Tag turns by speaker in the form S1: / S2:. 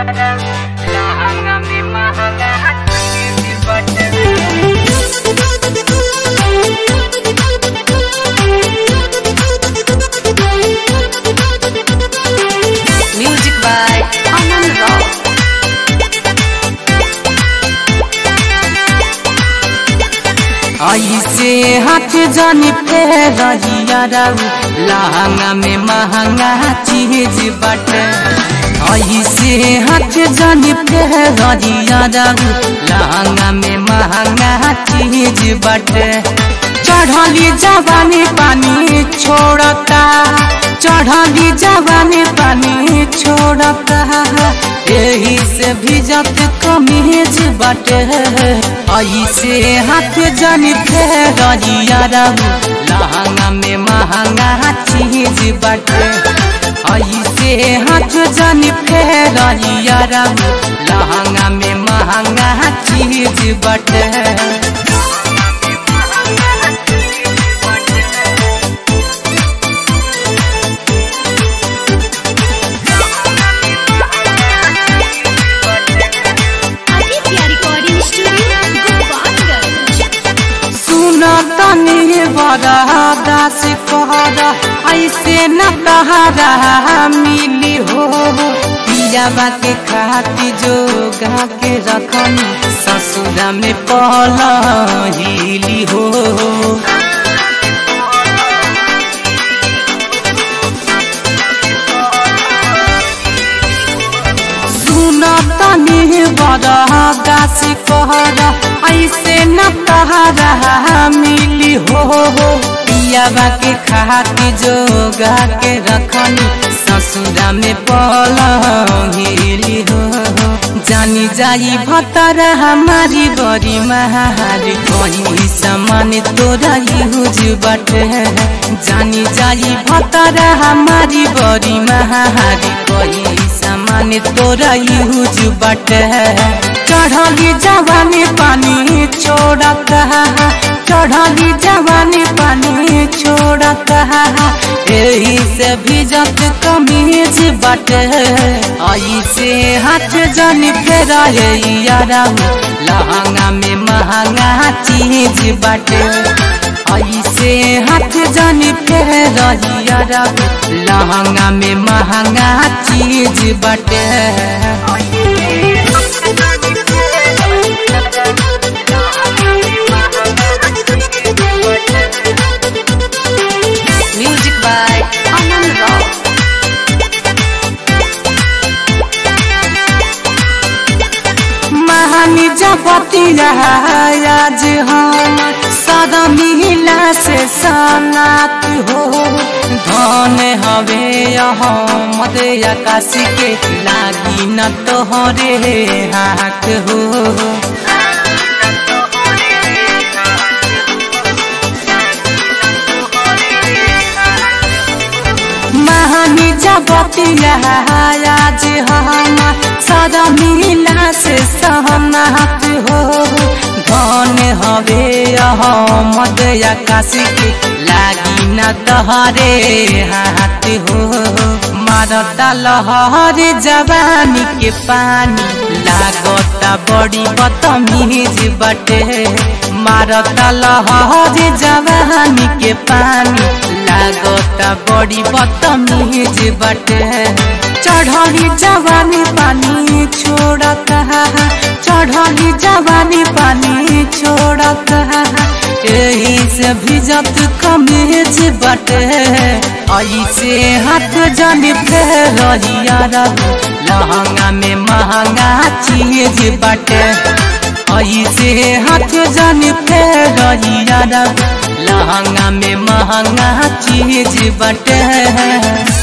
S1: Music by Aman Rao.
S2: ऐसे हाथ जाने फेरिया लहंगा में महंगा चीज बाटे। ऐसे हाथ जाने फेरिया लहंगा में महंगा चीज बाटे। चढ़ली जवानी पानी छोड़ता, चढ़ली जवानी पानी छोड़ता, यही से भीजत कमीज बाटे। ऐसे हाथ जानी फेरिया लहंगा में महंगा चीज बाटे। ऐसे हाथ जानी फेरिया लहंगा में महंगा चीज बाटे। तनी बड़ा दास कहरा ऐसे न तहरा मिली हो। पियाबा के खाती जो गा के रखनी ससुरा में पलहिली हो। तनी बड़ा दास कहरा ऐसे न तहरा मिली हो। पियाबा के खाती जो गा के रखनी ससुरा में पलहिली हो। जानी जाई भतर हमारी बड़ी महारी कहीं समान तोरा यूज बाटे। जानी जाई भतर हमारी बड़ी महारी कहीं समान तोरा यूज बाटे। चढ़ली जवानी पानी छोड़ता, चढ़ली जवानी पानी छोड़ता, यही से भीजत कमीज बाटे। ऐसे हाथ जानी फेरिया लहंगा में महंगा चीज बाटे। ऐसे हाथ जानी फेरिया लहंगा में महंगा चीज बाटे।
S1: Music by Aman Rao.
S2: महानी जपतिया आज हम सदा मिला से सनात हो। धन हवे अहमद आकाशी के लागी न तोहरे हाथ हो। महानी जपतिया आज हम सदा मिला से सहमत हो। धन हवे अहमद आकाशी के लागी न तोहरे हाथ हो। मारता लहर जवानी के पानी लागता बड़ी बदतमीज बाटे। मारता लहर जवानी के पानी लागता बड़ी बदतमीज बाटे। चढ़ली जवानी पानी छोड़ता, चढ़ली जवानी पानी छोड़ता, यही से भीजत कमीज बाटे। ऐसे हाथ जानी फेरिया लहंगा में महंगा चीज बाटे। ऐसे हाथ जानी फेरिया लहंगा में महंगा चीज बाटे।